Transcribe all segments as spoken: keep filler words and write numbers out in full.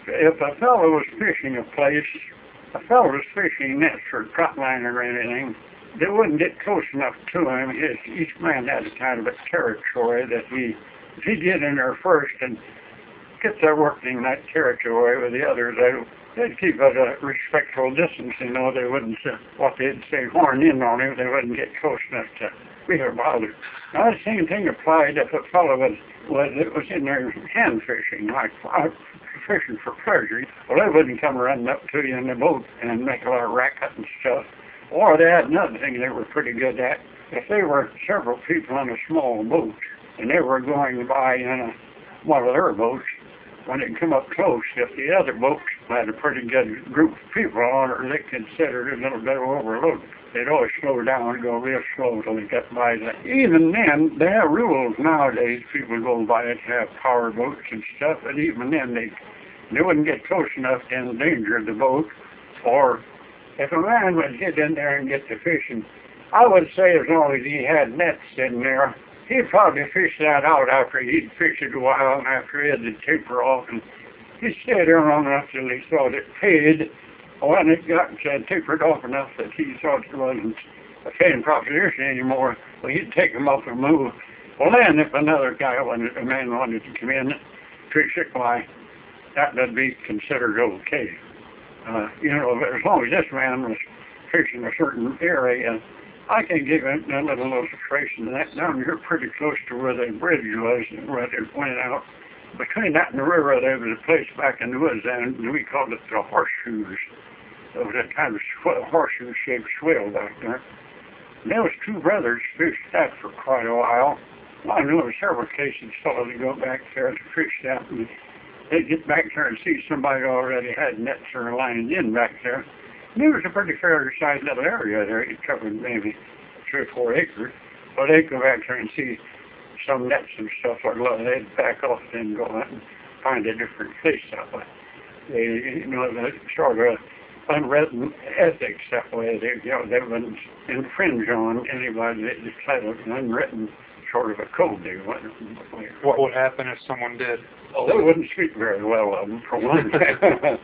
if a fellow was fishing a place, a fellow was fishing nets or trot liner or anything, they wouldn't get close enough to him. His, each man had a kind of a territory that he, if he get in there first and get there working that territory with the others, they, they'd keep at a respectful distance, you know. They wouldn't, uh, what they'd say, horn in on him. They wouldn't get close enough to be bothered. Now, the same thing applied if a fellow was, was, was in there hand fishing, like uh, fishing for pleasure. Well, they wouldn't come running up to you in the boat and make a lot of racket and stuff. Or they had another thing they were pretty good at. If they were several people on a small boat and they were going by in a, one of their boats, when it come up close, if the other boats had a pretty good group of people on it, they considered it a little bit overloaded. They'd always slow down and go real slow until they got by that. Even then, they have rules nowadays. People go by it, have power boats and stuff, but even then, they they wouldn't get close enough to endanger the boat. Or if a man would get in there and get the fishing, I would say as long as he had nets in there, he'd probably fish that out after he'd fished it a while and after he had to taper off, and he'd stay there long enough till he thought it paid. When it got uh, tapered off enough that he thought it wasn't a paying proposition anymore, well, he'd take him off and move. Well, then if another guy wanted, a man wanted to come in, fish it, why, that would be considered okay. Uh, you know, as long as this man was fishing a certain area, I can give it a little illustration of that. Down here pretty close to where the bridge was and where it went out. Between that and the river, there was a place back in the woods, and we called it the Horseshoes. There was a kind of horseshoe-shaped swale back there. And there was two brothers fished that for quite a while. I knew of several cases fellows would go back there to fish that, and they'd get back there and see somebody already had nets or lines in back there. And it was a pretty fair-sized little area there. It covered maybe three or four acres. But they'd go back there and see some nets and stuff like that. They'd back off and go out and find a different place that way. They, you know, the sort of unwritten ethics that way. They, you know, they wouldn't infringe on anybody. They just had an unwritten sort of a code they went. What would happen if someone did? Oh, they wouldn't speak very well of them, for one thing.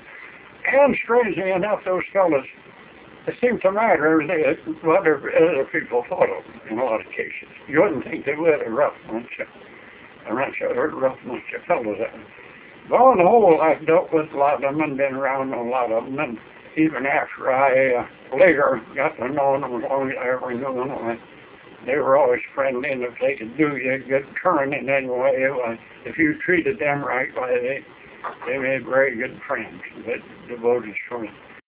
And strangely enough, those fellas, it seemed to matter they, what other people thought of them in a lot of cases. You wouldn't think they would a rough bunch of, a bunch of, a rough bunch of fellows. But on the whole, I've dealt with a lot of them and been around a lot of them. And even after I uh, later got to know them, as long as I ever knew them, they were always friendly, and if they could do you a good turn in any way, uh, if you treated them right, why, they, they made very good friends, but devoted friends.